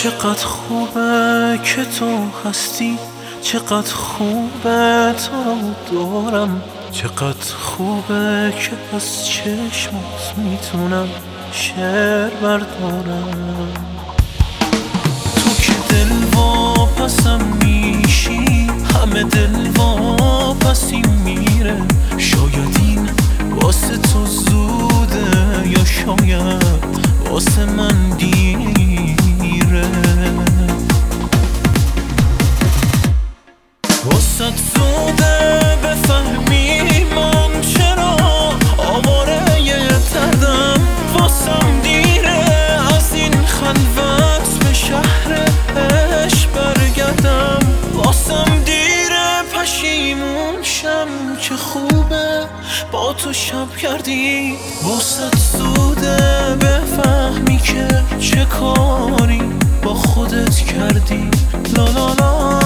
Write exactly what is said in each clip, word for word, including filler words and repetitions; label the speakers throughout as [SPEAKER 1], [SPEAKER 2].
[SPEAKER 1] چقدر خوبه که تو هستی، چقدر خوبه تو رو دارم، چقدر خوبه که از چشمات میتونم شعر بردارم. تو که دل واپسم میشی، همه دل واپسی میره. شاید این واسه تو زوده یا شاید واسه من دیره. واسه زوده بفهمی من چرا آواره تردم، واسم دیره از این خلوت به شهر عشق برگردم. واسم دیره پشیمون شم که خوبه با تو شب کردی. واسه زوده بفهمی که چه کاری با خودت کردی. لا لا لا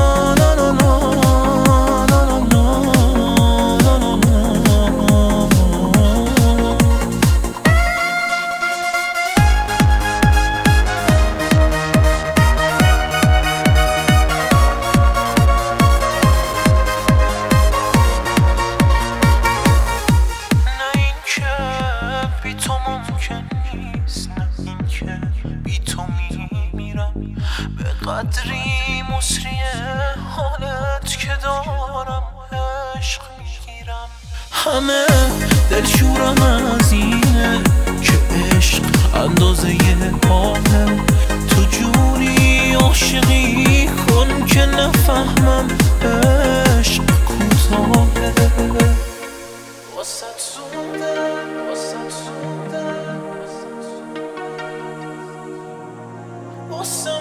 [SPEAKER 1] بی تو میمیرم، به قدری مصریه حالت که دارم عشق میگیرم. همه دلشورم از اینه که عشق اندازه حاله. تو جوری عاشقی کن که نفهمم عشق کوتاهه. واسه زوده واسه زوده واسه